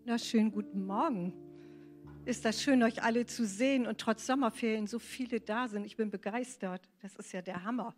Wunderschönen guten Morgen. Ist das schön, euch alle zu sehen und trotz Sommerferien so viele da sind. Ich bin begeistert. Das ist ja der Hammer.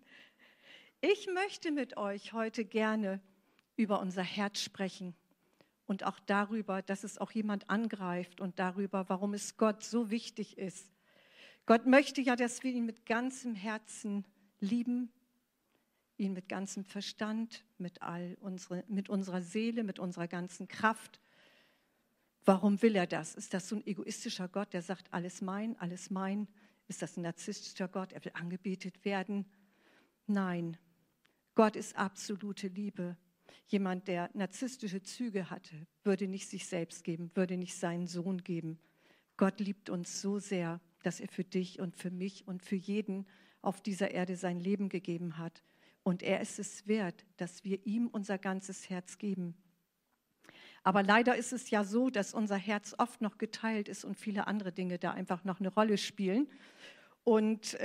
Ich möchte mit euch heute gerne über unser Herz sprechen und auch darüber, dass es auch jemand angreift und darüber, warum es Gott so wichtig ist. Gott möchte ja, dass wir ihn mit ganzem Herzen lieben, ihn mit ganzem Verstand, mit unserer Seele, mit unserer ganzen Kraft. Warum will er das? Ist das so ein egoistischer Gott, der sagt, alles mein, alles mein? Ist das ein narzisstischer Gott, er will angebetet werden? Nein, Gott ist absolute Liebe. Jemand, der narzisstische Züge hatte, würde nicht sich selbst geben, würde nicht seinen Sohn geben. Gott liebt uns so sehr, dass er für dich und für mich und für jeden auf dieser Erde sein Leben gegeben hat. Und er ist es wert, dass wir ihm unser ganzes Herz geben. Aber leider ist es ja so, dass unser Herz oft noch geteilt ist und viele andere Dinge da einfach noch eine Rolle spielen. Und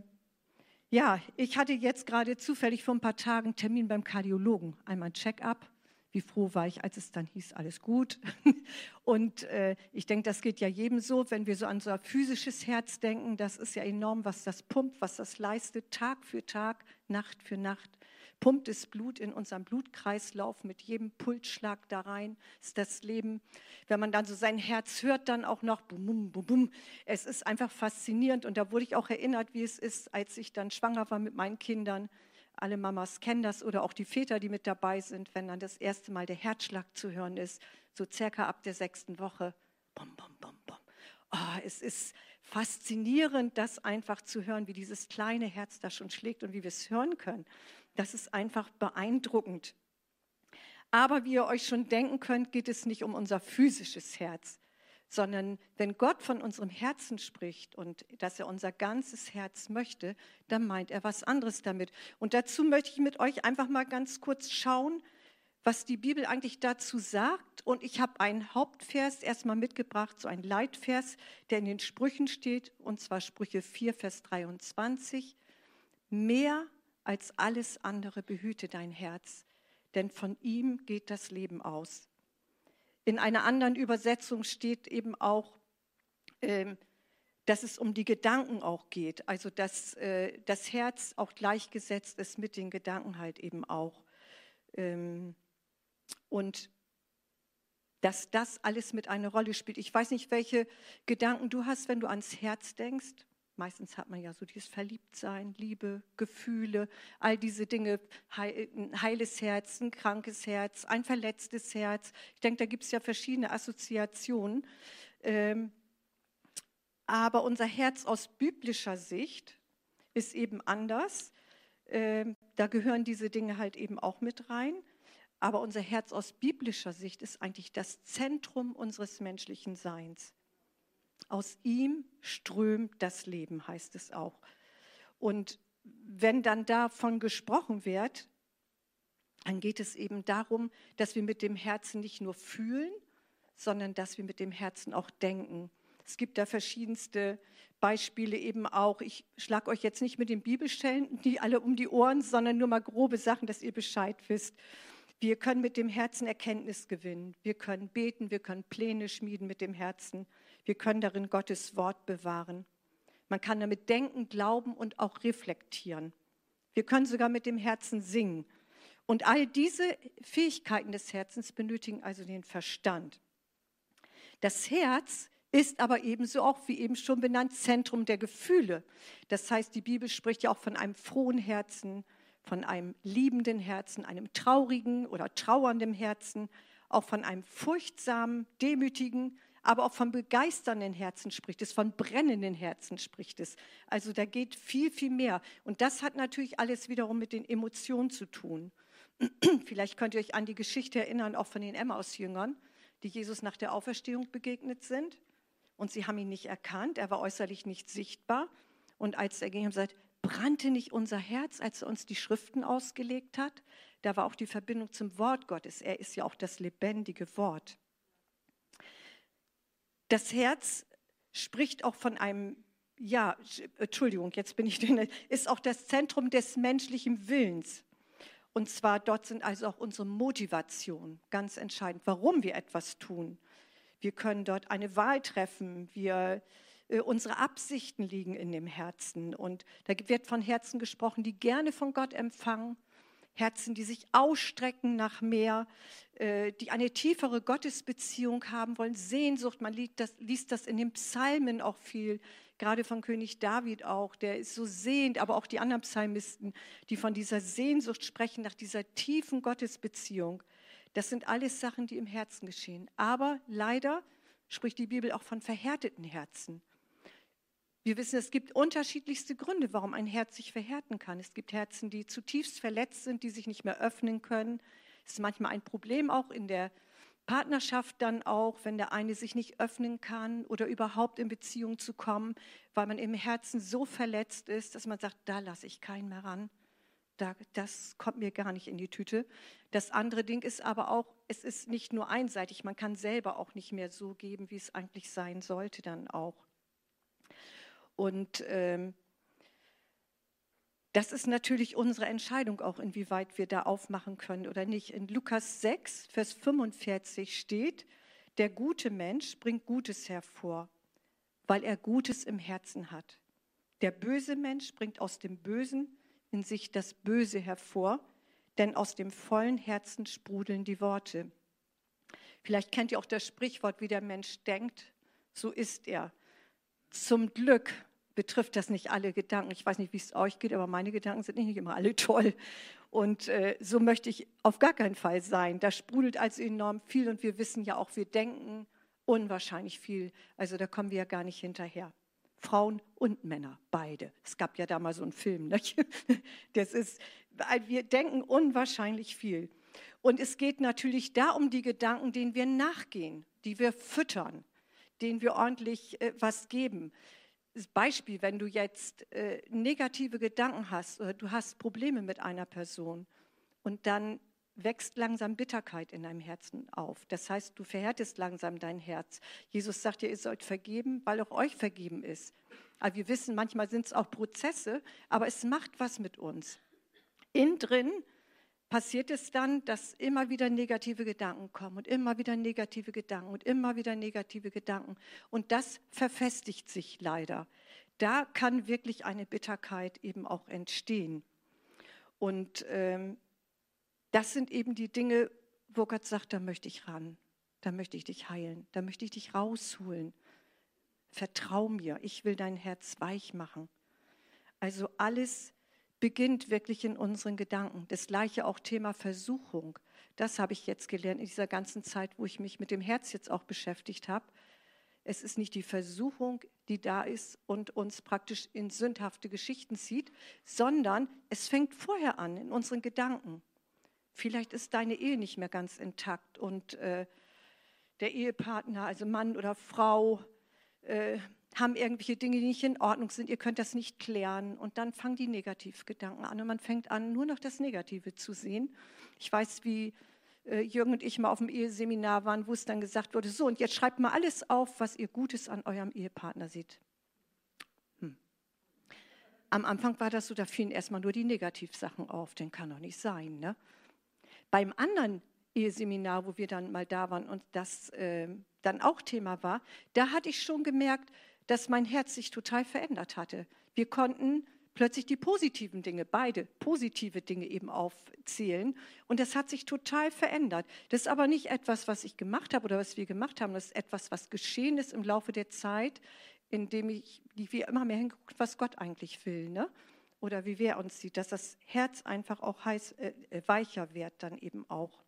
ich hatte jetzt gerade zufällig vor ein paar Tagen einen Termin beim Kardiologen, einmal ein Check-up. Wie froh war ich, als es dann hieß, alles gut. Und ich denke, das geht ja jedem so, wenn wir so an unser physisches Herz denken. Das ist ja enorm, was das pumpt, was das leistet, Tag für Tag, Nacht für Nacht. Pumpt das Blut in unserem Blutkreislauf mit jedem Pulsschlag da rein, ist das Leben. Wenn man dann so sein Herz hört, dann auch noch bum, bum, bum, bum. Es ist einfach faszinierend und da wurde ich auch erinnert, wie es ist, als ich dann schwanger war mit meinen Kindern. Alle Mamas kennen das oder auch die Väter, die mit dabei sind, wenn dann das erste Mal der Herzschlag zu hören ist, so circa ab der 6. Woche. Bum, bum, bum, bum. Oh, es ist faszinierend, das einfach zu hören, wie dieses kleine Herz da schon schlägt und wie wir es hören können. Das ist einfach beeindruckend. Aber wie ihr euch schon denken könnt, geht es nicht um unser physisches Herz, sondern wenn Gott von unserem Herzen spricht und dass er unser ganzes Herz möchte, dann meint er was anderes damit. Und dazu möchte ich mit euch einfach mal ganz kurz schauen, was die Bibel eigentlich dazu sagt. Und ich habe einen Hauptvers erstmal mitgebracht, so einen Leitvers, der in den Sprüchen steht, und zwar Sprüche 4, Vers 23. Mehr als alles andere behüte dein Herz, denn von ihm geht das Leben aus. In einer anderen Übersetzung steht eben auch, dass es um die Gedanken auch geht, also dass das Herz auch gleichgesetzt ist mit den Gedanken halt eben auch. Und dass das alles mit einer Rolle spielt. Ich weiß nicht, welche Gedanken du hast, wenn du ans Herz denkst. Meistens hat man ja so dieses Verliebtsein, Liebe, Gefühle, all diese Dinge, ein heiles Herz, ein krankes Herz, ein verletztes Herz. Ich denke, da gibt es ja verschiedene Assoziationen. Aber unser Herz aus biblischer Sicht ist eben anders. Da gehören diese Dinge halt eben auch mit rein. Aber unser Herz aus biblischer Sicht ist eigentlich das Zentrum unseres menschlichen Seins. Aus ihm strömt das Leben, heißt es auch. Und wenn dann davon gesprochen wird, dann geht es eben darum, dass wir mit dem Herzen nicht nur fühlen, sondern dass wir mit dem Herzen auch denken. Es gibt da verschiedenste Beispiele eben auch. Ich schlage euch jetzt nicht mit den Bibelstellen die alle um die Ohren, sondern nur mal grobe Sachen, dass ihr Bescheid wisst. Wir können mit dem Herzen Erkenntnis gewinnen. Wir können beten, wir können Pläne schmieden mit dem Herzen. Wir können darin Gottes Wort bewahren. Man kann damit denken, glauben und auch reflektieren. Wir können sogar mit dem Herzen singen. Und all diese Fähigkeiten des Herzens benötigen also den Verstand. Das Herz ist aber ebenso auch, wie eben schon benannt, Zentrum der Gefühle. Das heißt, die Bibel spricht ja auch von einem frohen Herzen, von einem liebenden Herzen, einem traurigen oder trauernden Herzen, auch von einem furchtsamen, demütigen, aber auch von begeisternden Herzen spricht es, von brennenden Herzen spricht es. Also da geht viel, viel mehr. Und das hat natürlich alles wiederum mit den Emotionen zu tun. Vielleicht könnt ihr euch an die Geschichte erinnern, auch von den Emmaus-Jüngern, die Jesus nach der Auferstehung begegnet sind. Und sie haben ihn nicht erkannt, er war äußerlich nicht sichtbar. Und als er ging und sagte, brannte nicht unser Herz, als er uns die Schriften ausgelegt hat? Da war auch die Verbindung zum Wort Gottes. Er ist ja auch das lebendige Wort. Das Herz spricht auch von einem, ist auch das Zentrum des menschlichen Willens. Und zwar dort sind also auch unsere Motivationen ganz entscheidend, warum wir etwas tun. Wir können dort eine Wahl treffen, unsere Absichten liegen in dem Herzen. Und da wird von Herzen gesprochen, die gerne von Gott empfangen, Herzen, die sich ausstrecken nach mehr, die eine tiefere Gottesbeziehung haben wollen, Sehnsucht. Man liest das in den Psalmen auch viel, gerade von König David auch, der ist so sehend, aber auch die anderen Psalmisten, die von dieser Sehnsucht sprechen, nach dieser tiefen Gottesbeziehung. Das sind alles Sachen, die im Herzen geschehen. Aber leider spricht die Bibel auch von verhärteten Herzen. Wir wissen, es gibt unterschiedlichste Gründe, warum ein Herz sich verhärten kann. Es gibt Herzen, die zutiefst verletzt sind, die sich nicht mehr öffnen können. Es ist manchmal ein Problem auch in der Partnerschaft dann auch, wenn der eine sich nicht öffnen kann oder überhaupt in Beziehung zu kommen, weil man im Herzen so verletzt ist, dass man sagt, da lasse ich keinen mehr ran. Das kommt mir gar nicht in die Tüte. Das andere Ding ist aber auch, es ist nicht nur einseitig, man kann selber auch nicht mehr so geben, wie es eigentlich sein sollte dann auch. Und das ist natürlich unsere Entscheidung auch, inwieweit wir da aufmachen können oder nicht. In Lukas 6, Vers 45 steht, der gute Mensch bringt Gutes hervor, weil er Gutes im Herzen hat. Der böse Mensch bringt aus dem Bösen in sich das Böse hervor, denn aus dem vollen Herzen sprudeln die Worte. Vielleicht kennt ihr auch das Sprichwort, wie der Mensch denkt, so ist er. Zum Glück betrifft das nicht alle Gedanken. Ich weiß nicht, wie es euch geht, aber meine Gedanken sind nicht immer alle toll. Und so möchte ich auf gar keinen Fall sein. Da sprudelt also enorm viel und wir wissen ja auch, wir denken unwahrscheinlich viel. Also da kommen wir ja gar nicht hinterher. Frauen und Männer, beide. Es gab ja da mal so einen Film. Nicht? Wir denken unwahrscheinlich viel. Und es geht natürlich da um die Gedanken, denen wir nachgehen, die wir füttern, denen wir ordentlich was geben. Das Beispiel, wenn du jetzt negative Gedanken hast oder du hast Probleme mit einer Person und dann wächst langsam Bitterkeit in deinem Herzen auf. Das heißt, du verhärtest langsam dein Herz. Jesus sagt dir, ihr sollt vergeben, weil auch euch vergeben ist. Aber wir wissen, manchmal sind es auch Prozesse, aber es macht was mit uns. Innen drin passiert es dann, dass immer wieder negative Gedanken kommen und immer wieder negative Gedanken und immer wieder negative Gedanken. Und das verfestigt sich leider. Da kann wirklich eine Bitterkeit eben auch entstehen. Und das sind eben die Dinge, wo Gott sagt, da möchte ich ran, da möchte ich dich heilen, da möchte ich dich rausholen. Vertrau mir, ich will dein Herz weich machen. Also alles beginnt wirklich in unseren Gedanken. Das gleiche auch Thema Versuchung. Das habe ich jetzt gelernt in dieser ganzen Zeit, wo ich mich mit dem Herz jetzt auch beschäftigt habe. Es ist nicht die Versuchung, die da ist und uns praktisch in sündhafte Geschichten zieht, sondern es fängt vorher an in unseren Gedanken. Vielleicht ist deine Ehe nicht mehr ganz intakt und der Ehepartner, also Mann oder Frau, haben irgendwelche Dinge, die nicht in Ordnung sind. Ihr könnt das nicht klären. Und dann fangen die Negativgedanken an und man fängt an, nur noch das Negative zu sehen. Ich weiß, wie Jürgen und ich mal auf dem Eheseminar waren, wo es dann gesagt wurde, so und jetzt schreibt mal alles auf, was ihr Gutes an eurem Ehepartner seht. Am Anfang war das so, da fielen erstmal nur die Negativsachen auf. Den kann doch nicht sein, ne? Beim anderen Eheseminar, wo wir dann mal da waren und das dann auch Thema war, da hatte ich schon gemerkt, dass mein Herz sich total verändert hatte. Wir konnten plötzlich die positiven Dinge, beide positive Dinge eben aufzählen und das hat sich total verändert. Das ist aber nicht etwas, was ich gemacht habe oder was wir gemacht haben, das ist etwas, was geschehen ist im Laufe der Zeit, indem wir immer mehr hingucken, was Gott eigentlich will, ne? Oder wie wer uns sieht, dass das Herz einfach auch weicher wird dann eben auch.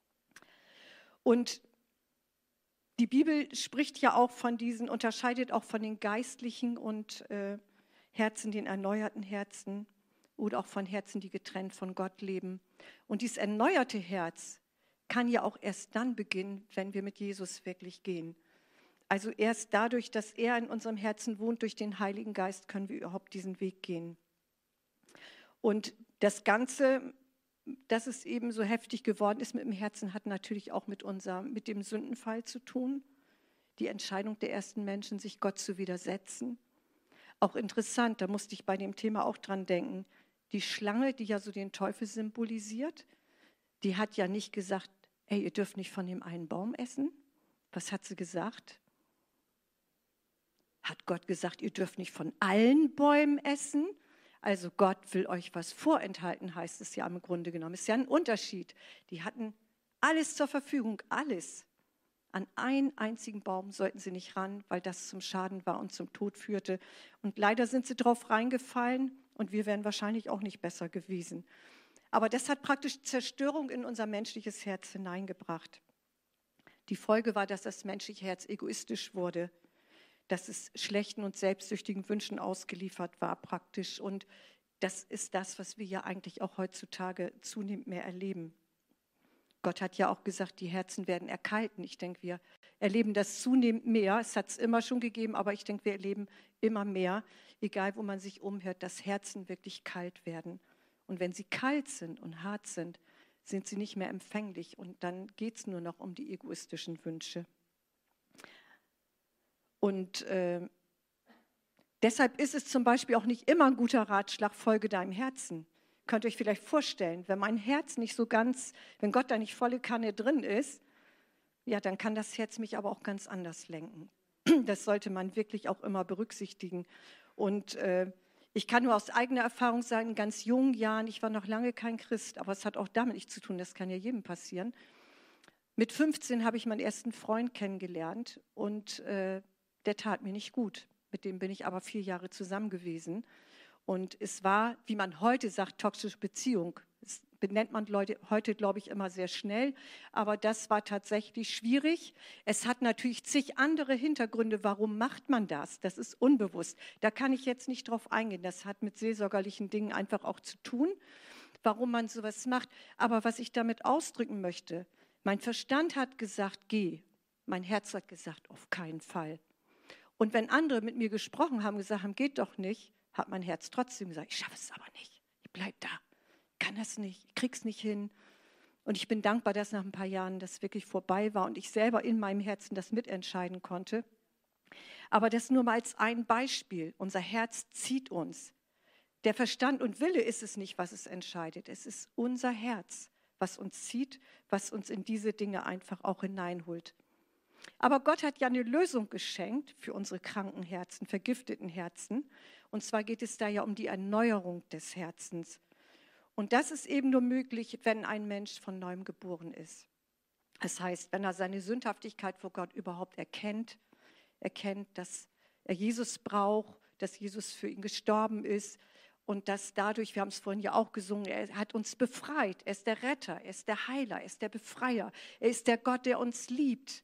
Und die Bibel spricht ja auch von diesen, unterscheidet auch von den geistlichen und Herzen, den erneuerten Herzen oder auch von Herzen, die getrennt von Gott leben. Und dieses erneuerte Herz kann ja auch erst dann beginnen, wenn wir mit Jesus wirklich gehen. Also erst dadurch, dass er in unserem Herzen wohnt, durch den Heiligen Geist, können wir überhaupt diesen Weg gehen. Und das Ganze, dass es eben so heftig geworden ist mit dem Herzen, hat natürlich auch mit dem Sündenfall zu tun. Die Entscheidung der ersten Menschen, sich Gott zu widersetzen. Auch interessant, da musste ich bei dem Thema auch dran denken. Die Schlange, die ja so den Teufel symbolisiert, die hat ja nicht gesagt, ey, ihr dürft nicht von dem einen Baum essen. Was hat sie gesagt? Hat Gott gesagt, ihr dürft nicht von allen Bäumen essen? Also Gott will euch was vorenthalten, heißt es ja im Grunde genommen. Ist ja ein Unterschied. Die hatten alles zur Verfügung, alles. An einen einzigen Baum sollten sie nicht ran, weil das zum Schaden war und zum Tod führte. Und leider sind sie drauf reingefallen und wir wären wahrscheinlich auch nicht besser gewesen. Aber das hat praktisch Zerstörung in unser menschliches Herz hineingebracht. Die Folge war, dass das menschliche Herz egoistisch wurde, dass es schlechten und selbstsüchtigen Wünschen ausgeliefert war praktisch. Und das ist das, was wir ja eigentlich auch heutzutage zunehmend mehr erleben. Gott hat ja auch gesagt, die Herzen werden erkalten. Ich denke, wir erleben das zunehmend mehr. Es hat es immer schon gegeben, aber ich denke, wir erleben immer mehr, egal wo man sich umhört, dass Herzen wirklich kalt werden. Und wenn sie kalt sind und hart sind, sind sie nicht mehr empfänglich. Und dann geht es nur noch um die egoistischen Wünsche. Und deshalb ist es zum Beispiel auch nicht immer ein guter Ratschlag, folge deinem Herzen. Könnt ihr euch vielleicht vorstellen, wenn mein Herz nicht so ganz, wenn Gott da nicht volle Kanne drin ist, ja, dann kann das Herz mich aber auch ganz anders lenken. Das sollte man wirklich auch immer berücksichtigen. Und ich kann nur aus eigener Erfahrung sagen, in ganz jungen Jahren, ich war noch lange kein Christ, aber es hat auch damit nichts zu tun, das kann ja jedem passieren. Mit 15 habe ich meinen ersten Freund kennengelernt und der tat mir nicht gut. Mit dem bin ich aber 4 Jahre zusammen gewesen. Und es war, wie man heute sagt, toxische Beziehung. Das benennt man Leute heute, glaube ich, immer sehr schnell. Aber das war tatsächlich schwierig. Es hat natürlich zig andere Hintergründe. Warum macht man das? Das ist unbewusst. Da kann ich jetzt nicht drauf eingehen. Das hat mit seelsorgerlichen Dingen einfach auch zu tun, warum man sowas macht. Aber was ich damit ausdrücken möchte, mein Verstand hat gesagt, geh. Mein Herz hat gesagt, auf keinen Fall. Und wenn andere mit mir gesprochen haben, gesagt haben, geht doch nicht, hat mein Herz trotzdem gesagt, ich schaffe es aber nicht. Ich bleibe da, kann das nicht, ich krieg's nicht hin. Und ich bin dankbar, dass nach ein paar Jahren das wirklich vorbei war und ich selber in meinem Herzen das mitentscheiden konnte. Aber das nur mal als ein Beispiel. Unser Herz zieht uns. Der Verstand und Wille ist es nicht, was es entscheidet. Es ist unser Herz, was uns zieht, was uns in diese Dinge einfach auch hineinholt. Aber Gott hat ja eine Lösung geschenkt für unsere kranken Herzen, vergifteten Herzen. Und zwar geht es da ja um die Erneuerung des Herzens. Und das ist eben nur möglich, wenn ein Mensch von neuem geboren ist. Das heißt, wenn er seine Sündhaftigkeit vor Gott überhaupt erkennt, dass er Jesus braucht, dass Jesus für ihn gestorben ist und dass dadurch, wir haben es vorhin ja auch gesungen, er hat uns befreit. Er ist der Retter, er ist der Heiler, er ist der Befreier, er ist der Gott, der uns liebt.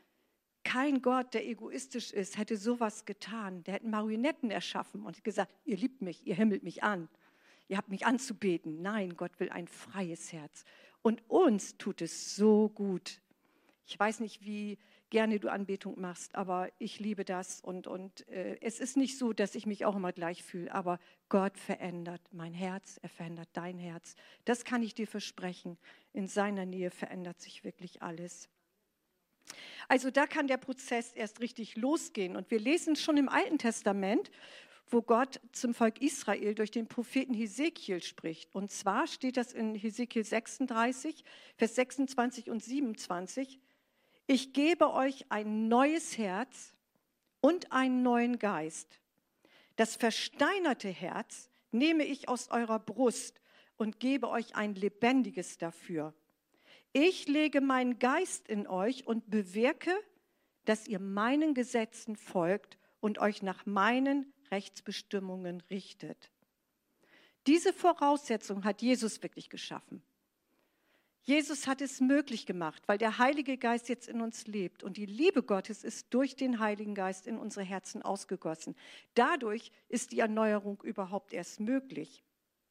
Kein Gott, der egoistisch ist, hätte sowas getan. Der hätte Marionetten erschaffen und gesagt, ihr liebt mich, ihr himmelt mich an, ihr habt mich anzubeten. Nein, Gott will ein freies Herz. Und uns tut es so gut. Ich weiß nicht, wie gerne du Anbetung machst, aber ich liebe das. Und es ist nicht so, dass ich mich auch immer gleich fühle, aber Gott verändert mein Herz, er verändert dein Herz. Das kann ich dir versprechen. In seiner Nähe verändert sich wirklich alles. Also da kann der Prozess erst richtig losgehen. Und wir lesen schon im Alten Testament, wo Gott zum Volk Israel durch den Propheten Hesekiel spricht. Und zwar steht das in Hesekiel 36, Vers 26 und 27. Ich gebe euch ein neues Herz und einen neuen Geist. Das versteinerte Herz nehme ich aus eurer Brust und gebe euch ein lebendiges dafür. Ich lege meinen Geist in euch und bewirke, dass ihr meinen Gesetzen folgt und euch nach meinen Rechtsbestimmungen richtet. Diese Voraussetzung hat Jesus wirklich geschaffen. Jesus hat es möglich gemacht, weil der Heilige Geist jetzt in uns lebt und die Liebe Gottes ist durch den Heiligen Geist in unsere Herzen ausgegossen. Dadurch ist die Erneuerung überhaupt erst möglich.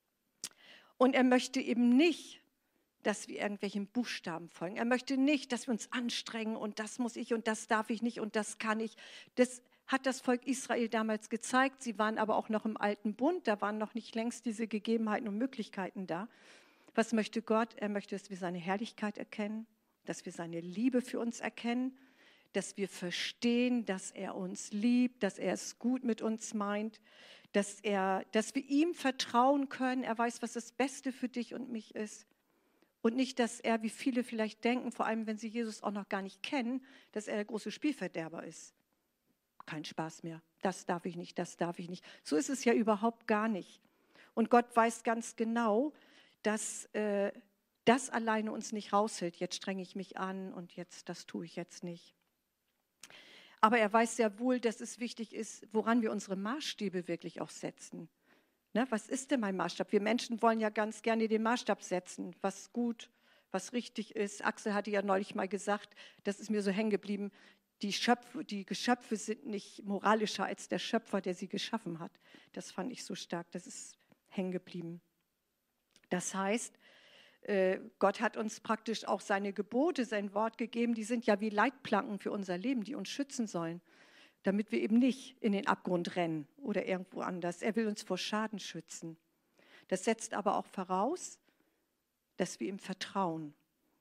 Und er möchte eben nicht, dass wir irgendwelchen Buchstaben folgen. Er möchte nicht, dass wir uns anstrengen und das muss ich und das darf ich nicht und das kann ich. Das hat das Volk Israel damals gezeigt. Sie waren aber auch noch im alten Bund. Da waren noch nicht längst diese Gegebenheiten und Möglichkeiten da. Was möchte Gott? Er möchte, dass wir seine Herrlichkeit erkennen, dass wir seine Liebe für uns erkennen, dass wir verstehen, dass er uns liebt, dass er es gut mit uns meint, dass wir ihm vertrauen können. Er weiß, was das Beste für dich und mich ist. Und nicht, dass er, wie viele vielleicht denken, vor allem wenn sie Jesus auch noch gar nicht kennen, dass er der große Spielverderber ist. Kein Spaß mehr. Das darf ich nicht, das darf ich nicht. So ist es ja überhaupt gar nicht. Und Gott weiß ganz genau, dass das alleine uns nicht raushält. Jetzt strenge ich mich an und das tue ich jetzt nicht. Aber er weiß sehr wohl, dass es wichtig ist, woran wir unsere Maßstäbe wirklich auch setzen. Ne, was ist denn mein Maßstab? Wir Menschen wollen ja ganz gerne den Maßstab setzen, was gut, was richtig ist. Axel hatte ja neulich mal gesagt, das ist mir so hängen geblieben, die Geschöpfe sind nicht moralischer als der Schöpfer, der sie geschaffen hat. Das fand ich so stark, das ist hängen geblieben. Das heißt, Gott hat uns praktisch auch seine Gebote, sein Wort gegeben, die sind ja wie Leitplanken für unser Leben, die uns schützen sollen, damit wir eben nicht in den Abgrund rennen oder irgendwo anders. Er will uns vor Schaden schützen. Das setzt aber auch voraus, dass wir ihm vertrauen.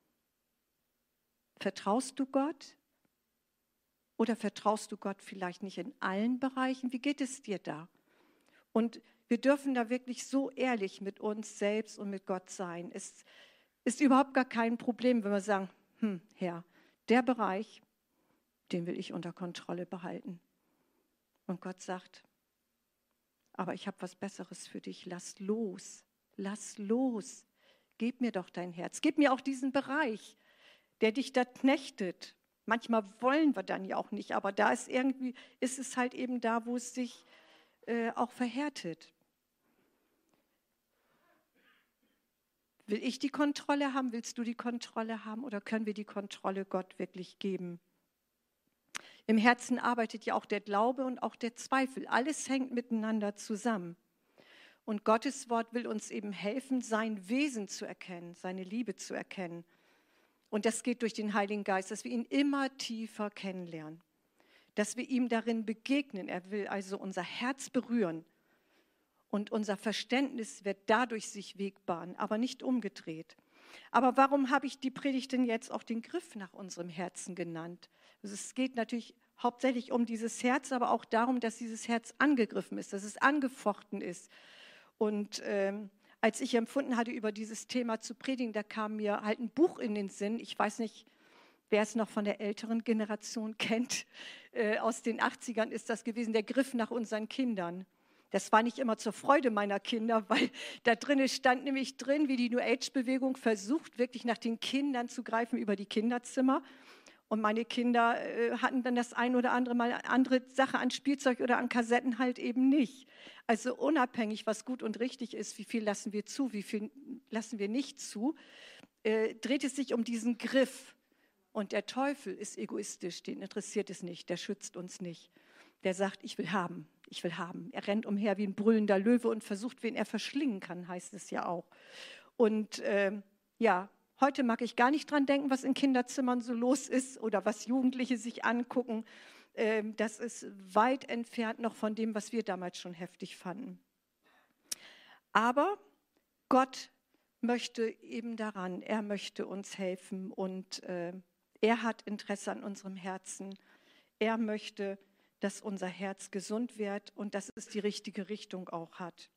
Vertraust du Gott? Oder vertraust du Gott vielleicht nicht in allen Bereichen? Wie geht es dir da? Und wir dürfen da wirklich so ehrlich mit uns selbst und mit Gott sein. Es ist überhaupt gar kein Problem, wenn wir sagen, Herr, der Bereich, den will ich unter Kontrolle behalten. Und Gott sagt, aber ich habe was Besseres für dich. Lass los, lass los. Gib mir doch dein Herz. Gib mir auch diesen Bereich, der dich da knechtet. Manchmal wollen wir dann ja auch nicht, aber da ist es halt eben da, wo es sich auch verhärtet. Will ich die Kontrolle haben? Willst du die Kontrolle haben? Oder können wir die Kontrolle Gott wirklich geben? Im Herzen arbeitet ja auch der Glaube und auch der Zweifel. Alles hängt miteinander zusammen. Und Gottes Wort will uns eben helfen, sein Wesen zu erkennen, seine Liebe zu erkennen. Und das geht durch den Heiligen Geist, dass wir ihn immer tiefer kennenlernen, dass wir ihm darin begegnen. Er will also unser Herz berühren und unser Verständnis wird dadurch sich Weg bahnen, aber nicht umgedreht. Aber warum habe ich die Predigt denn jetzt auch den Griff nach unserem Herzen genannt? Also es geht natürlich hauptsächlich um dieses Herz, aber auch darum, dass dieses Herz angegriffen ist, dass es angefochten ist. Und als ich empfunden hatte, über dieses Thema zu predigen, da kam mir halt ein Buch in den Sinn. Ich weiß nicht, wer es noch von der älteren Generation kennt. Aus den 80ern ist das gewesen, der Griff nach unseren Kindern. Das war nicht immer zur Freude meiner Kinder, weil da drin stand nämlich drin, wie die New Age-Bewegung versucht, wirklich nach den Kindern zu greifen über die Kinderzimmer. Und meine Kinder hatten dann das ein oder andere Mal andere Sache an Spielzeug oder an Kassetten halt eben nicht. Also unabhängig, was gut und richtig ist, wie viel lassen wir zu, wie viel lassen wir nicht zu, dreht es sich um diesen Griff. Und der Teufel ist egoistisch, den interessiert es nicht, der schützt uns nicht. Der sagt, ich will haben, ich will haben. Er rennt umher wie ein brüllender Löwe und versucht, wen er verschlingen kann, heißt es ja auch. Und heute mag ich gar nicht dran denken, was in Kinderzimmern so los ist oder was Jugendliche sich angucken. Das ist weit entfernt noch von dem, was wir damals schon heftig fanden. Aber Gott möchte eben daran, er möchte uns helfen und er hat Interesse an unserem Herzen. Er möchte, dass unser Herz gesund wird und dass es die richtige Richtung auch hat.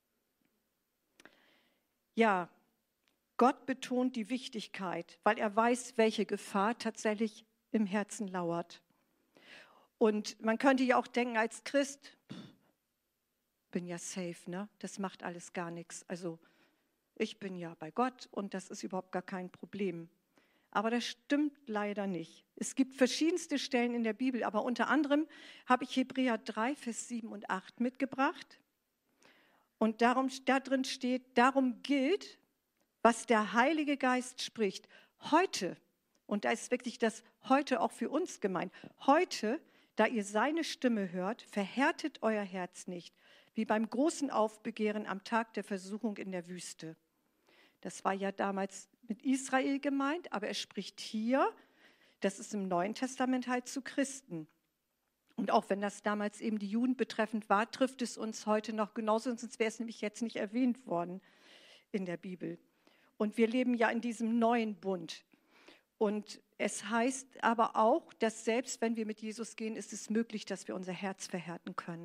Ja, Gott betont die Wichtigkeit, weil er weiß, welche Gefahr tatsächlich im Herzen lauert. Und man könnte ja auch denken, als Christ, bin ja safe, ne? Das macht alles gar nichts. Also ich bin ja bei Gott und das ist überhaupt gar kein Problem. Aber das stimmt leider nicht. Es gibt verschiedenste Stellen in der Bibel, aber unter anderem habe ich Hebräer 3, Vers 7 und 8 mitgebracht. Und da drin steht, darum gilt, was der Heilige Geist spricht, heute, und da ist wirklich das heute auch für uns gemeint, heute, da ihr seine Stimme hört, verhärtet euer Herz nicht, wie beim großen Aufbegehren am Tag der Versuchung in der Wüste. Das war ja damals mit Israel gemeint, aber er spricht hier, das ist im Neuen Testament halt zu Christen. Und auch wenn das damals eben die Juden betreffend war, trifft es uns heute noch genauso, sonst wäre es nämlich jetzt nicht erwähnt worden in der Bibel. Und wir leben ja in diesem neuen Bund. Und es heißt aber auch, dass selbst wenn wir mit Jesus gehen, ist es möglich, dass wir unser Herz verhärten können.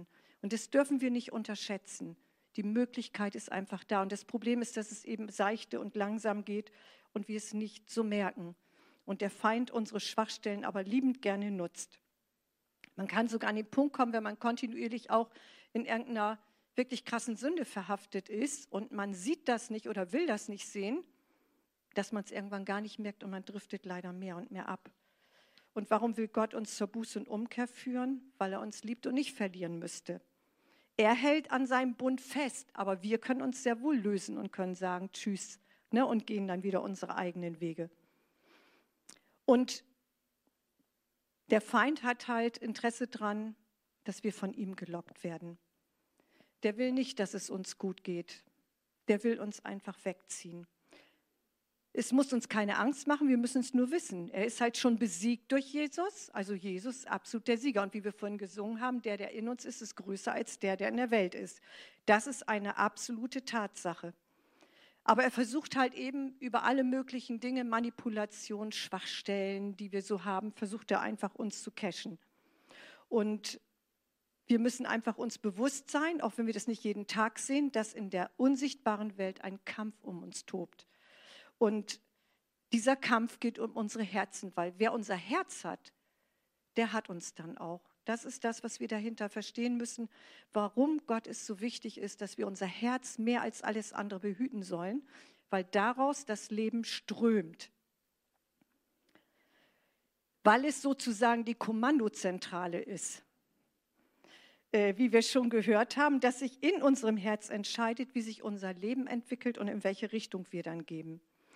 Und das dürfen wir nicht unterschätzen. Die Möglichkeit ist einfach da. Und das Problem ist, dass es eben seichte und langsam geht und wir es nicht so merken. Und der Feind unsere Schwachstellen aber liebend gerne nutzt. Man kann sogar an den Punkt kommen, wenn man kontinuierlich auch in irgendeiner wirklich krassen Sünde verhaftet ist und man sieht das nicht oder will das nicht sehen, dass man es irgendwann gar nicht merkt und man driftet leider mehr und mehr ab. Und warum will Gott uns zur Buße und Umkehr führen? Weil er uns liebt und nicht verlieren müsste. Er hält an seinem Bund fest, aber wir können uns sehr wohl lösen und können sagen Tschüss, ne, und gehen dann wieder unsere eigenen Wege. Und der Feind hat halt Interesse daran, dass wir von ihm gelockt werden. Der will nicht, dass es uns gut geht. Der will uns einfach wegziehen. Es muss uns keine Angst machen, wir müssen es nur wissen. Er ist halt schon besiegt durch Jesus, also Jesus ist absolut der Sieger. Und wie wir vorhin gesungen haben, der in uns ist größer als der in der Welt ist. Das ist eine absolute Tatsache. Aber er versucht halt eben über alle möglichen Dinge, Manipulation, Schwachstellen, die wir so haben, versucht er einfach uns zu cashen. Und wir müssen einfach uns bewusst sein, auch wenn wir das nicht jeden Tag sehen, dass in der unsichtbaren Welt ein Kampf um uns tobt. Und dieser Kampf geht um unsere Herzen, weil wer unser Herz hat, der hat uns dann auch. Das ist das, was wir dahinter verstehen müssen, warum Gott es so wichtig ist, dass wir unser Herz mehr als alles andere behüten sollen, weil daraus das Leben strömt. Weil es sozusagen die Kommandozentrale ist. Wie wir schon gehört haben, dass sich in unserem Herz entscheidet, wie sich unser Leben entwickelt und in welche Richtung wir dann gehen.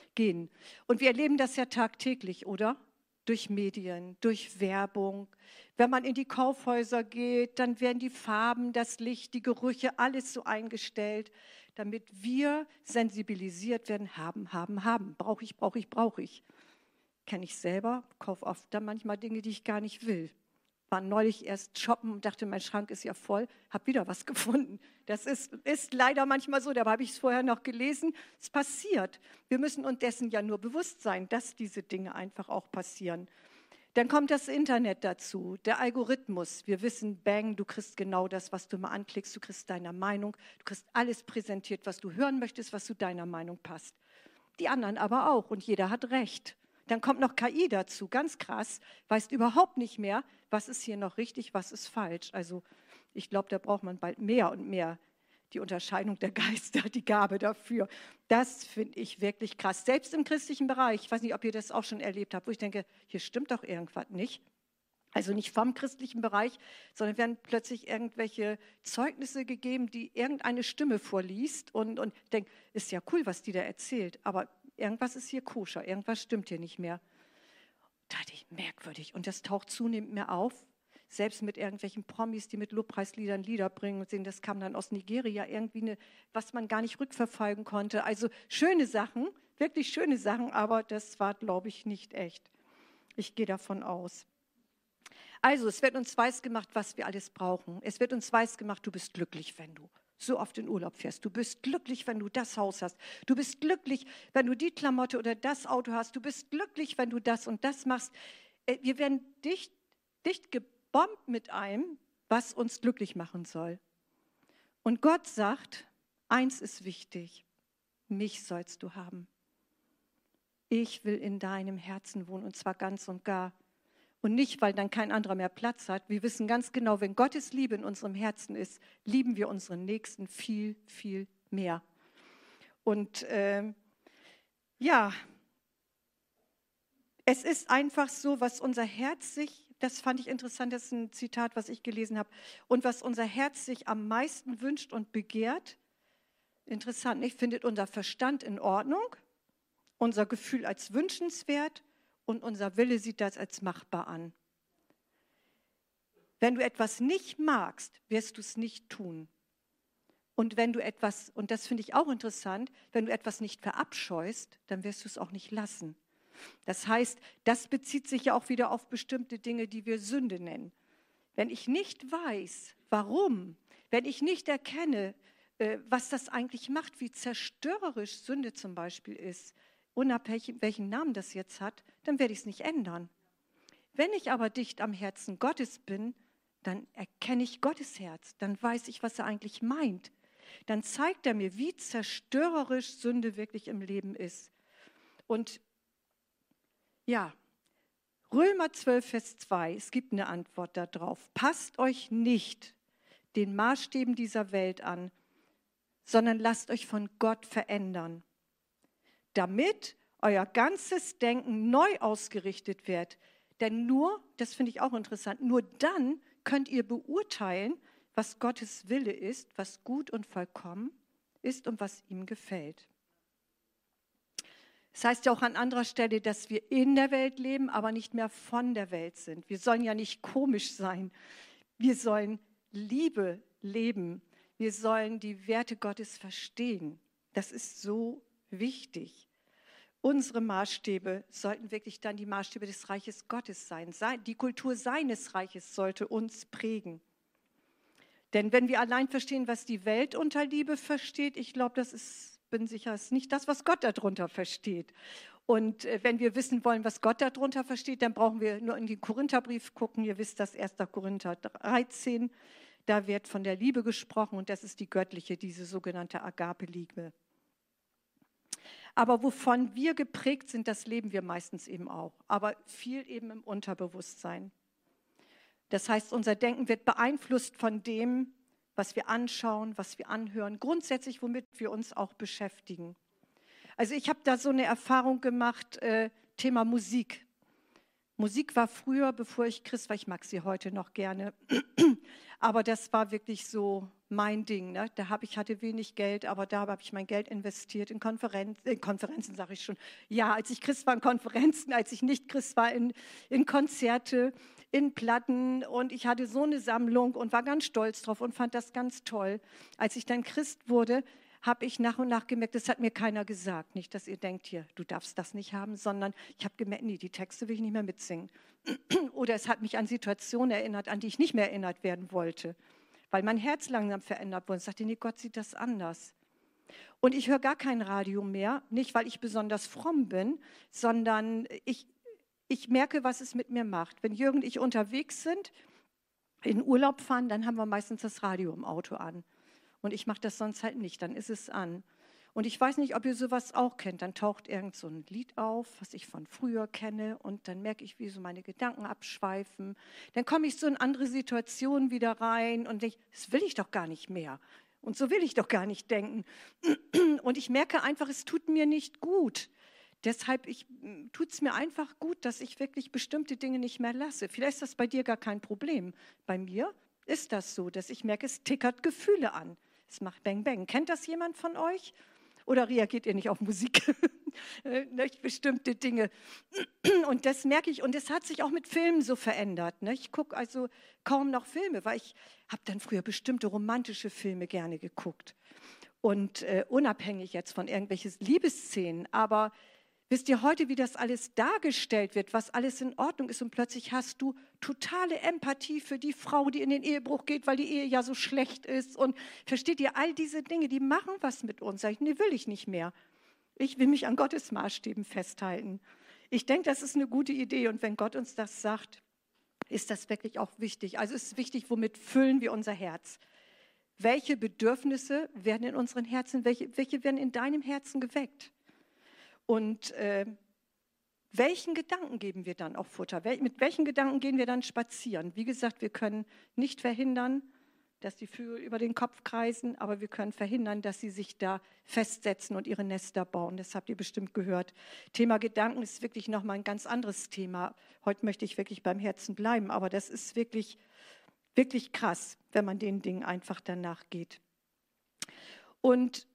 Und wir erleben das ja tagtäglich, oder? Durch Medien, durch Werbung. Wenn man in die Kaufhäuser geht, dann werden die Farben, das Licht, die Gerüche, alles so eingestellt, damit wir sensibilisiert werden, haben. Brauche ich. Kenne ich selber, kaufe oft dann manchmal Dinge, die ich gar nicht will. War neulich erst shoppen und dachte, mein Schrank ist ja voll, habe wieder was gefunden. Das ist leider manchmal so, dabei habe ich es vorher noch gelesen. Es passiert. Wir müssen uns dessen ja nur bewusst sein, dass diese Dinge einfach auch passieren. Dann kommt das Internet dazu, der Algorithmus. Wir wissen, bang, du kriegst genau das, was du mal anklickst, du kriegst deiner Meinung, du kriegst alles präsentiert, was du hören möchtest, was zu deiner Meinung passt. Die anderen aber auch und jeder hat Recht. Dann kommt noch KI dazu, ganz krass, weißt überhaupt nicht mehr, was ist hier noch richtig, was ist falsch. Also ich glaube, da braucht man bald mehr und mehr die Unterscheidung der Geister, die Gabe dafür. Das finde ich wirklich krass. Selbst im christlichen Bereich, ich weiß nicht, ob ihr das auch schon erlebt habt, wo ich denke, hier stimmt doch irgendwas nicht. Also nicht vom christlichen Bereich, sondern werden plötzlich irgendwelche Zeugnisse gegeben, die irgendeine Stimme vorliest und denkt, ist ja cool, was die da erzählt, aber irgendwas ist hier koscher, irgendwas stimmt hier nicht mehr. Da dachte ich, merkwürdig. Und das taucht zunehmend mehr auf, selbst mit irgendwelchen Promis, die mit Lobpreisliedern Lieder bringen und singen, das kam dann aus Nigeria, irgendwie was man gar nicht rückverfolgen konnte. Also schöne Sachen, wirklich schöne Sachen, aber das war, glaube ich, nicht echt. Ich gehe davon aus. Also, es wird uns weisgemacht, was wir alles brauchen. Es wird uns weisgemacht, du bist glücklich, wenn du so oft in Urlaub fährst. Du bist glücklich, wenn du das Haus hast. Du bist glücklich, wenn du die Klamotte oder das Auto hast. Du bist glücklich, wenn du das und das machst. Wir werden dicht gebombt mit allem, was uns glücklich machen soll. Und Gott sagt, eins ist wichtig, mich sollst du haben. Ich will in deinem Herzen wohnen und zwar ganz und gar. Und nicht, weil dann kein anderer mehr Platz hat. Wir wissen ganz genau, wenn Gottes Liebe in unserem Herzen ist, lieben wir unseren Nächsten viel, viel mehr. Und ja, es ist einfach so, was unser Herz sich, das fand ich interessant, das ist ein Zitat, was ich gelesen habe, und was unser Herz sich am meisten wünscht und begehrt, interessant, nicht? Findet unser Verstand in Ordnung, unser Gefühl als wünschenswert und unser Wille sieht das als machbar an. Wenn du etwas nicht magst, wirst du es nicht tun. Und wenn du etwas, und das finde ich auch interessant, wenn du etwas nicht verabscheust, dann wirst du es auch nicht lassen. Das heißt, das bezieht sich ja auch wieder auf bestimmte Dinge, die wir Sünde nennen. Wenn ich nicht weiß, warum, wenn ich nicht erkenne, was das eigentlich macht, wie zerstörerisch Sünde zum Beispiel ist, unabhängig welchen Namen das jetzt hat, dann werde ich es nicht ändern. Wenn ich aber dicht am Herzen Gottes bin, dann erkenne ich Gottes Herz, dann weiß ich, was er eigentlich meint. Dann zeigt er mir, wie zerstörerisch Sünde wirklich im Leben ist. Und ja, Römer 12, Vers 2, es gibt eine Antwort darauf. Passt euch nicht den Maßstäben dieser Welt an, sondern lasst euch von Gott verändern, damit euer ganzes Denken neu ausgerichtet wird. Denn nur, das finde ich auch interessant, nur dann könnt ihr beurteilen, was Gottes Wille ist, was gut und vollkommen ist und was ihm gefällt. Es heißt ja auch an anderer Stelle, dass wir in der Welt leben, aber nicht mehr von der Welt sind. Wir sollen ja nicht komisch sein. Wir sollen Liebe leben. Wir sollen die Werte Gottes verstehen. Das ist so wichtig. Unsere Maßstäbe sollten wirklich dann die Maßstäbe des Reiches Gottes sein. Die Kultur seines Reiches sollte uns prägen. Denn wenn wir allein verstehen, was die Welt unter Liebe versteht, ich glaube, bin sicher, ist nicht das, was Gott darunter versteht. Und wenn wir wissen wollen, was Gott darunter versteht, dann brauchen wir nur in den Korintherbrief gucken. Ihr wisst das, 1. Korinther 13, da wird von der Liebe gesprochen und das ist die göttliche, diese sogenannte Agape-Liebe. Aber wovon wir geprägt sind, das leben wir meistens eben auch, aber viel eben im Unterbewusstsein. Das heißt, unser Denken wird beeinflusst von dem, was wir anschauen, was wir anhören, grundsätzlich, womit wir uns auch beschäftigen. Also ich habe da so eine Erfahrung gemacht, Thema Musik. Musik war früher, bevor ich Christ war, ich mag sie heute noch gerne, aber das war wirklich so mein Ding. Ne? Hatte wenig Geld, aber da habe ich mein Geld investiert in Konferenzen sage ich schon. Ja, als ich Christ war, in Konferenzen, als ich nicht Christ war, in Konzerte, in Platten und ich hatte so eine Sammlung und war ganz stolz drauf und fand das ganz toll. Als ich dann Christ wurde, habe ich nach und nach gemerkt, das hat mir keiner gesagt. Nicht, dass ihr denkt, hier, du darfst das nicht haben, sondern ich habe gemerkt, nee, die Texte will ich nicht mehr mitsingen. Oder es hat mich an Situationen erinnert, an die ich nicht mehr erinnert werden wollte, weil mein Herz langsam verändert wurde. Ich sagte, nee, Gott sieht das anders. Und ich höre gar kein Radio mehr, nicht weil ich besonders fromm bin, sondern ich merke, was es mit mir macht. Wenn Jürgen und ich unterwegs sind, in Urlaub fahren, dann haben wir meistens das Radio im Auto an. Und ich mache das sonst halt nicht, dann ist es an. Und ich weiß nicht, ob ihr sowas auch kennt. Dann taucht irgend so ein Lied auf, was ich von früher kenne. Und dann merke ich, wie so meine Gedanken abschweifen. Dann komme ich so in andere Situationen wieder rein und denke, das will ich doch gar nicht mehr. Und so will ich doch gar nicht denken. Und ich merke einfach, es tut mir nicht gut. Deshalb tut es mir einfach gut, dass ich wirklich bestimmte Dinge nicht mehr lasse. Vielleicht ist das bei dir gar kein Problem. Bei mir ist das so, dass ich merke, es tickert Gefühle an. Es macht Bang Bang. Kennt das jemand von euch? Oder reagiert ihr nicht auf Musik? Bestimmte Dinge. Und das merke ich. Und das hat sich auch mit Filmen so verändert. Ne? Ich gucke also kaum noch Filme, weil ich habe dann früher bestimmte romantische Filme gerne geguckt. Und unabhängig jetzt von irgendwelchen Liebesszenen. Aber wisst ihr heute, wie das alles dargestellt wird, was alles in Ordnung ist und plötzlich hast du totale Empathie für die Frau, die in den Ehebruch geht, weil die Ehe ja so schlecht ist und versteht ihr, all diese Dinge, die machen was mit uns. Sag ich, nee, will ich nicht mehr. Ich will mich an Gottes Maßstäben festhalten. Ich denke, das ist eine gute Idee und wenn Gott uns das sagt, ist das wirklich auch wichtig. Also es ist wichtig, womit füllen wir unser Herz? Welche Bedürfnisse werden in unseren Herzen, welche werden in deinem Herzen geweckt? Und welchen Gedanken geben wir dann auch Futter? Mit welchen Gedanken gehen wir dann spazieren? Wie gesagt, wir können nicht verhindern, dass die Vögel über den Kopf kreisen, aber wir können verhindern, dass sie sich da festsetzen und ihre Nester bauen. Das habt ihr bestimmt gehört. Thema Gedanken ist wirklich nochmal ein ganz anderes Thema. Heute möchte ich wirklich beim Herzen bleiben, aber das ist wirklich, wirklich krass, wenn man den Dingen einfach danach geht. Und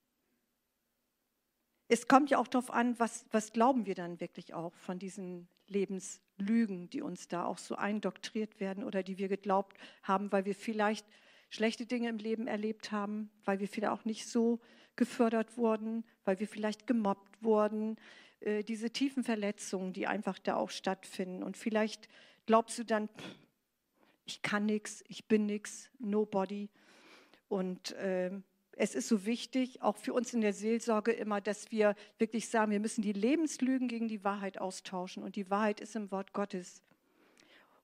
es kommt ja auch darauf an, was glauben wir dann wirklich auch von diesen Lebenslügen, die uns da auch so eindoktriert werden oder die wir geglaubt haben, weil wir vielleicht schlechte Dinge im Leben erlebt haben, weil wir vielleicht auch nicht so gefördert wurden, weil wir vielleicht gemobbt wurden, diese tiefen Verletzungen, die einfach da auch stattfinden. Und vielleicht glaubst du dann, ich kann nichts, ich bin nichts, nobody. Und es ist so wichtig, auch für uns in der Seelsorge immer, dass wir wirklich sagen, wir müssen die Lebenslügen gegen die Wahrheit austauschen. Und die Wahrheit ist im Wort Gottes.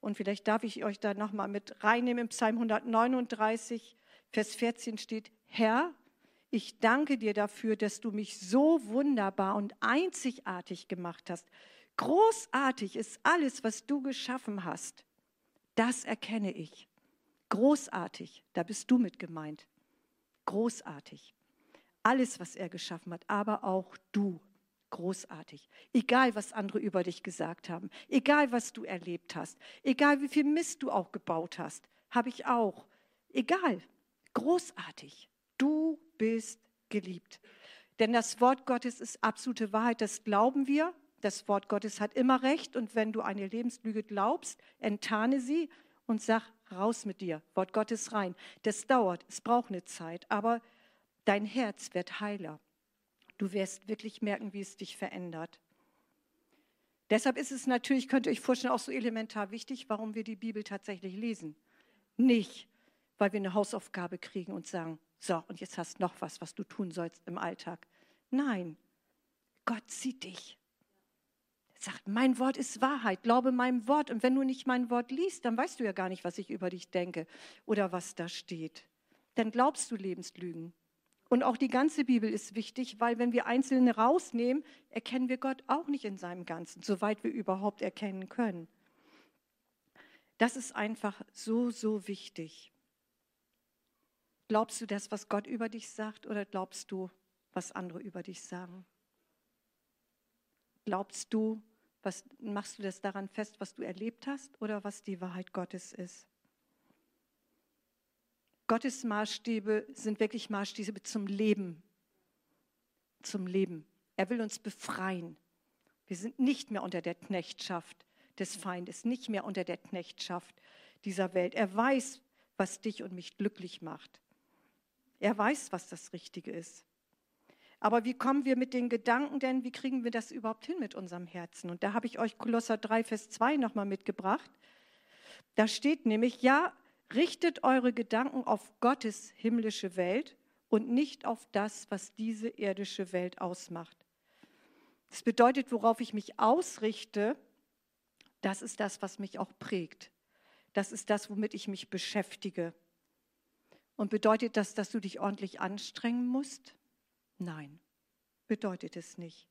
Und vielleicht darf ich euch da nochmal mit reinnehmen. Im Psalm 139, Vers 14 steht, Herr, ich danke dir dafür, dass du mich so wunderbar und einzigartig gemacht hast. Großartig ist alles, was du geschaffen hast. Das erkenne ich. Großartig, da bist du mit gemeint. Großartig. Alles, was er geschaffen hat, aber auch du. Großartig. Egal, was andere über dich gesagt haben, egal, was du erlebt hast, egal, wie viel Mist du auch gebaut hast, habe ich auch. Egal. Großartig. Du bist geliebt. Denn das Wort Gottes ist absolute Wahrheit, das glauben wir. Das Wort Gottes hat immer recht und wenn du eine Lebenslüge glaubst, enttarne sie und sag, raus mit dir, Wort Gottes rein. Das dauert, es braucht eine Zeit, aber dein Herz wird heiler. Du wirst wirklich merken, wie es dich verändert. Deshalb ist es natürlich, könnt ihr euch vorstellen, auch so elementar wichtig, warum wir die Bibel tatsächlich lesen. Nicht, weil wir eine Hausaufgabe kriegen und sagen, so, und jetzt hast du noch was du tun sollst im Alltag. Nein, Gott sieht dich. Er sagt, mein Wort ist Wahrheit, glaube meinem Wort. Und wenn du nicht mein Wort liest, dann weißt du ja gar nicht, was ich über dich denke oder was da steht. Dann glaubst du Lebenslügen. Und auch die ganze Bibel ist wichtig, weil wenn wir Einzelne rausnehmen, erkennen wir Gott auch nicht in seinem Ganzen, soweit wir überhaupt erkennen können. Das ist einfach so, so wichtig. Glaubst du das, was Gott über dich sagt, oder glaubst du, was andere über dich sagen? Glaubst du, machst du das daran fest, was du erlebt hast, oder was die Wahrheit Gottes ist? Gottes Maßstäbe sind wirklich Maßstäbe zum Leben. Zum Leben. Er will uns befreien. Wir sind nicht mehr unter der Knechtschaft des Feindes, nicht mehr unter der Knechtschaft dieser Welt. Er weiß, was dich und mich glücklich macht. Er weiß, was das Richtige ist. Aber wie kommen wir mit den Gedanken denn, wie kriegen wir das überhaupt hin mit unserem Herzen? Und da habe ich euch Kolosser 3, Vers 2 nochmal mitgebracht. Da steht nämlich, ja, richtet eure Gedanken auf Gottes himmlische Welt und nicht auf das, was diese irdische Welt ausmacht. Das bedeutet, worauf ich mich ausrichte, das ist das, was mich auch prägt. Das ist das, womit ich mich beschäftige. Und bedeutet das, dass du dich ordentlich anstrengen musst? Nein, bedeutet es nicht.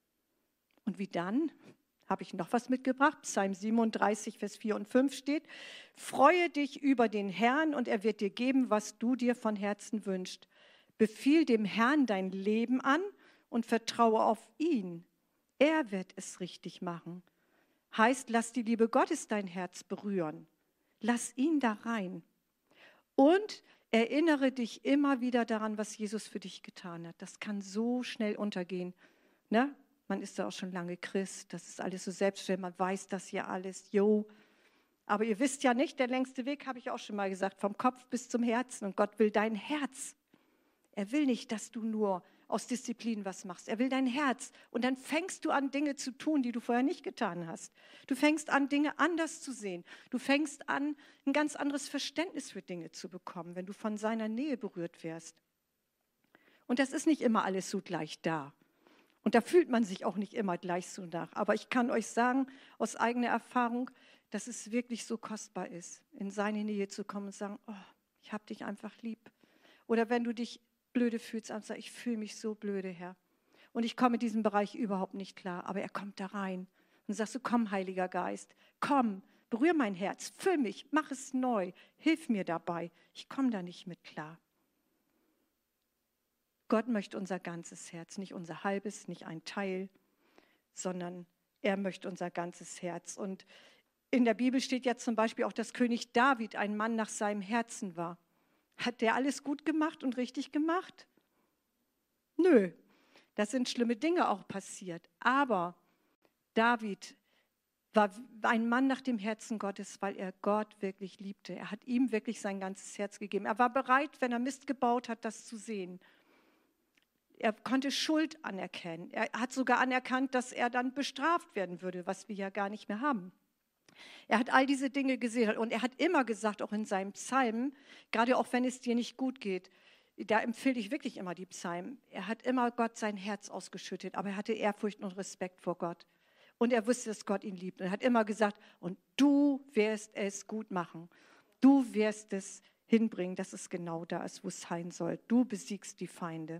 Und wie dann? Habe ich noch was mitgebracht? Psalm 37, Vers 4 und 5 steht, freue dich über den Herrn und er wird dir geben, was du dir von Herzen wünschst. Befiehl dem Herrn dein Leben an und vertraue auf ihn. Er wird es richtig machen. Heißt, lass die Liebe Gottes dein Herz berühren. Lass ihn da rein. Und erinnere dich immer wieder daran, was Jesus für dich getan hat. Das kann so schnell untergehen. Ne? Man ist ja auch schon lange Christ, das ist alles so selbstverständlich, man weiß das ja alles, jo. Aber ihr wisst ja nicht, der längste Weg, habe ich auch schon mal gesagt, vom Kopf bis zum Herzen. Und Gott will dein Herz. Er will nicht, dass du nur aus Disziplin was machst. Er will dein Herz. Und dann fängst du an, Dinge zu tun, die du vorher nicht getan hast. Du fängst an, Dinge anders zu sehen. Du fängst an, ein ganz anderes Verständnis für Dinge zu bekommen, wenn du von seiner Nähe berührt wirst. Und das ist nicht immer alles so gleich da. Und da fühlt man sich auch nicht immer gleich so nach. Aber ich kann euch sagen, aus eigener Erfahrung, dass es wirklich so kostbar ist, in seine Nähe zu kommen und zu sagen, oh, ich habe dich einfach lieb. Oder wenn du dich blöde fühlst, dann sagst, ich fühle mich so blöde, Herr. Und ich komme in diesem Bereich überhaupt nicht klar, aber er kommt da rein. Und sagst du, komm, Heiliger Geist, komm, berühr mein Herz, füll mich, mach es neu, hilf mir dabei. Ich komme da nicht mit klar. Gott möchte unser ganzes Herz, nicht unser halbes, nicht ein Teil, sondern er möchte unser ganzes Herz. Und in der Bibel steht ja zum Beispiel auch, dass König David ein Mann nach seinem Herzen war. Hat der alles gut gemacht und richtig gemacht? Nö, da sind schlimme Dinge auch passiert. Aber David war ein Mann nach dem Herzen Gottes, weil er Gott wirklich liebte. Er hat ihm wirklich sein ganzes Herz gegeben. Er war bereit, wenn er Mist gebaut hat, das zu sehen. Er konnte Schuld anerkennen. Er hat sogar anerkannt, dass er dann bestraft werden würde, was wir ja gar nicht mehr haben. Er hat all diese Dinge gesehen und er hat immer gesagt, auch in seinen Psalmen, gerade auch wenn es dir nicht gut geht, da empfehle ich wirklich immer die Psalmen. Er hat immer Gott sein Herz ausgeschüttet, aber er hatte Ehrfurcht und Respekt vor Gott. Und er wusste, dass Gott ihn liebt. Und er hat immer gesagt, und du wirst es gut machen. Du wirst es hinbringen, dass es genau da ist, wo es sein soll. Du besiegst die Feinde.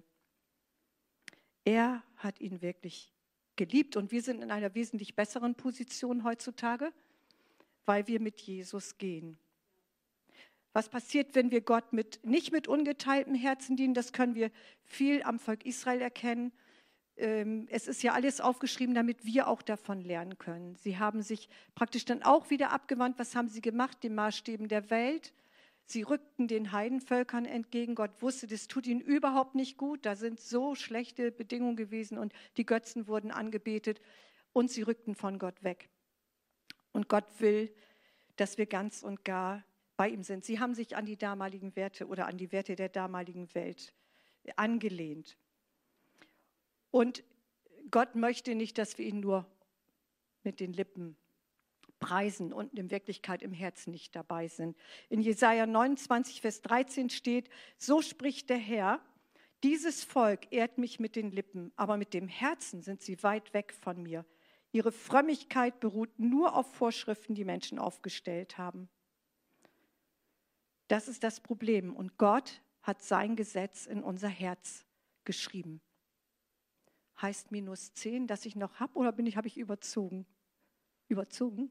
Er hat ihn wirklich geliebt. Und wir sind in einer wesentlich besseren Position heutzutage, weil wir mit Jesus gehen. Was passiert, wenn wir Gott nicht mit ungeteiltem Herzen dienen? Das können wir viel am Volk Israel erkennen. Es ist ja alles aufgeschrieben, damit wir auch davon lernen können. Sie haben sich praktisch dann auch wieder abgewandt. Was haben sie gemacht? Den Maßstäben der Welt. Sie rückten den Heidenvölkern entgegen. Gott wusste, das tut ihnen überhaupt nicht gut. Da sind so schlechte Bedingungen gewesen und die Götzen wurden angebetet und sie rückten von Gott weg. Und Gott will, dass wir ganz und gar bei ihm sind. Sie haben sich an die damaligen Werte oder an die Werte der damaligen Welt angelehnt. Und Gott möchte nicht, dass wir ihn nur mit den Lippen preisen und in Wirklichkeit im Herzen nicht dabei sind. In Jesaja 29, Vers 13 steht, so spricht der Herr, dieses Volk ehrt mich mit den Lippen, aber mit dem Herzen sind sie weit weg von mir. Ihre Frömmigkeit beruht nur auf Vorschriften, die Menschen aufgestellt haben. Das ist das Problem. Und Gott hat sein Gesetz in unser Herz geschrieben. Heißt -10, dass ich noch habe oder habe ich überzogen? Überzogen?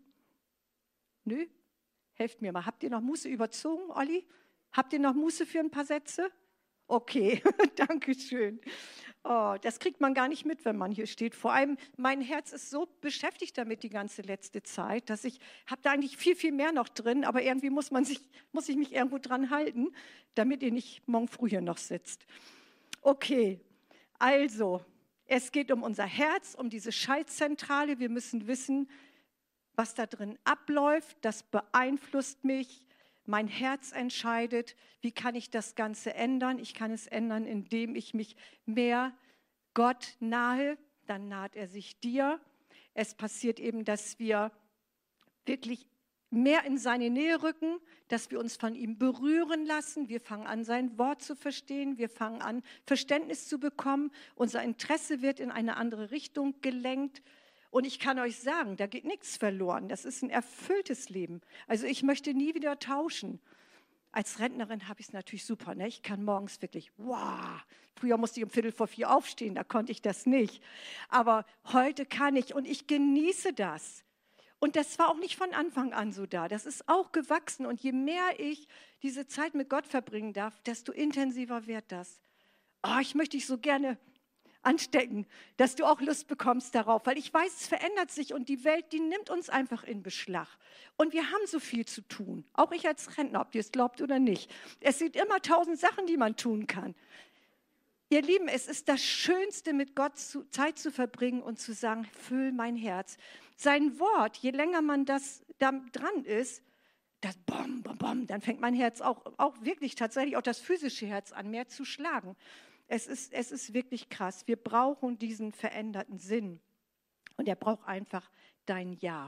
Nö? Helft mir mal. Habt ihr noch Muße überzogen, Olli? Habt ihr noch Muße für ein paar Sätze? Okay, danke schön. Oh, das kriegt man gar nicht mit, wenn man hier steht. Vor allem, mein Herz ist so beschäftigt damit die ganze letzte Zeit, dass ich habe da eigentlich viel, viel mehr noch drin, aber irgendwie muss ich mich irgendwo dran halten, damit ihr nicht morgen früh hier noch sitzt. Okay, also, es geht um unser Herz, um diese Schaltzentrale. Wir müssen wissen, was da drin abläuft. Das beeinflusst mich. Mein Herz entscheidet, wie kann ich das Ganze ändern. Ich kann es ändern, indem ich mich mehr Gott nahe, dann naht er sich dir. Es passiert eben, dass wir wirklich mehr in seine Nähe rücken, dass wir uns von ihm berühren lassen. Wir fangen an, sein Wort zu verstehen. Wir fangen an, Verständnis zu bekommen. Unser Interesse wird in eine andere Richtung gelenkt. Und ich kann euch sagen, da geht nichts verloren. Das ist ein erfülltes Leben. Also ich möchte nie wieder tauschen. Als Rentnerin habe ich es natürlich super. Ne? Ich kann morgens wirklich, wow, früher musste ich um 3:45 aufstehen, da konnte ich das nicht. Aber heute kann ich und ich genieße das. Und das war auch nicht von Anfang an so da. Das ist auch gewachsen. Und je mehr ich diese Zeit mit Gott verbringen darf, desto intensiver wird das. Oh, ich möchte dich so gerne anstecken, dass du auch Lust bekommst darauf. Weil ich weiß, es verändert sich und die Welt, die nimmt uns einfach in Beschlag. Und wir haben so viel zu tun. Auch ich als Rentner, ob ihr es glaubt oder nicht. Es sind immer 1000 Sachen, die man tun kann. Ihr Lieben, es ist das Schönste, mit Gott Zeit zu verbringen und zu sagen, füll mein Herz. Sein Wort, je länger man da dran ist, das bom, bom, bom, dann fängt mein Herz auch wirklich tatsächlich auch das physische Herz an, mehr zu schlagen. Es ist wirklich krass. Wir brauchen diesen veränderten Sinn. Und er braucht einfach dein Ja.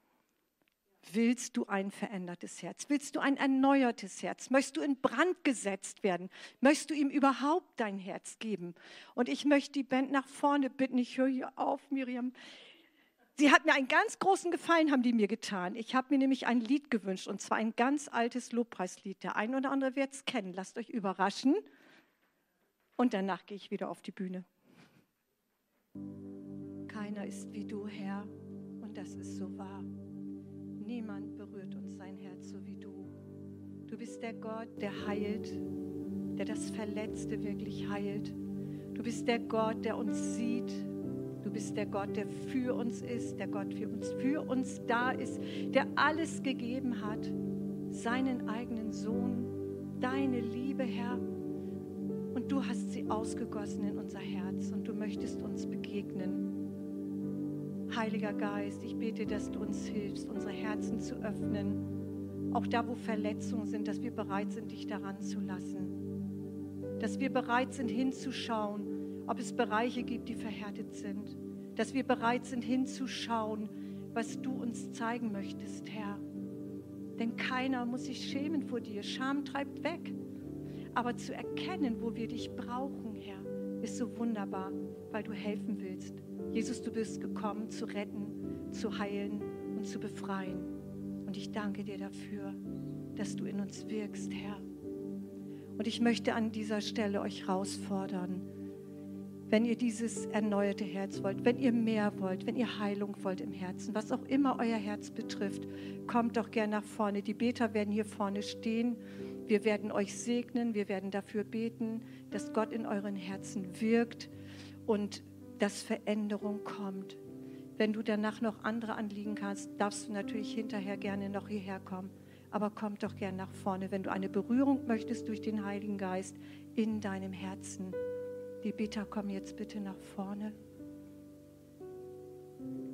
Willst du ein verändertes Herz? Willst du ein erneuertes Herz? Möchtest du in Brand gesetzt werden? Möchtest du ihm überhaupt dein Herz geben? Und ich möchte die Band nach vorne bitten. Ich höre hier auf, Miriam. Sie hat mir einen ganz großen Gefallen, haben die mir getan. Ich habe mir nämlich ein Lied gewünscht, und zwar ein ganz altes Lobpreislied. Der ein oder andere wird es kennen. Lasst euch überraschen. Und danach gehe ich wieder auf die Bühne. Keiner ist wie du, Herr, und das ist so wahr. Niemand berührt uns sein Herz so wie du. Du bist der Gott, der heilt, der das Verletzte wirklich heilt. Du bist der Gott, der uns sieht. Du bist der Gott, der für uns ist, der Gott für uns da ist, der alles gegeben hat, seinen eigenen Sohn, deine Liebe, Herr. Und du hast sie ausgegossen in unser Herz und du möchtest uns begegnen. Heiliger Geist, ich bete, dass du uns hilfst, unsere Herzen zu öffnen, auch da, wo Verletzungen sind, dass wir bereit sind, dich daran zu lassen. Dass wir bereit sind, hinzuschauen, ob es Bereiche gibt, die verhärtet sind. Dass wir bereit sind, hinzuschauen, was du uns zeigen möchtest, Herr. Denn keiner muss sich schämen vor dir. Scham treibt weg. Aber zu erkennen, wo wir dich brauchen, Herr, ist so wunderbar, weil du helfen willst. Jesus, du bist gekommen, zu retten zu heilen und zu befreien. Und ich danke dir dafür, dass du in uns wirkst, Herr. Und ich möchte an dieser Stelle euch herausfordern, wenn ihr dieses erneuerte Herz wollt, wenn ihr mehr wollt, wenn ihr Heilung wollt im Herzen, was auch immer euer Herz betrifft, kommt doch gern nach vorne. Die Beter werden hier vorne stehen. Wir werden euch segnen, wir werden dafür beten, dass Gott in euren Herzen wirkt und dass Veränderung kommt. Wenn du danach noch andere Anliegen hast, darfst du natürlich hinterher gerne noch hierher kommen. Aber komm doch gern nach vorne, wenn du eine Berührung möchtest durch den Heiligen Geist in deinem Herzen. Die Beter kommen jetzt bitte nach vorne.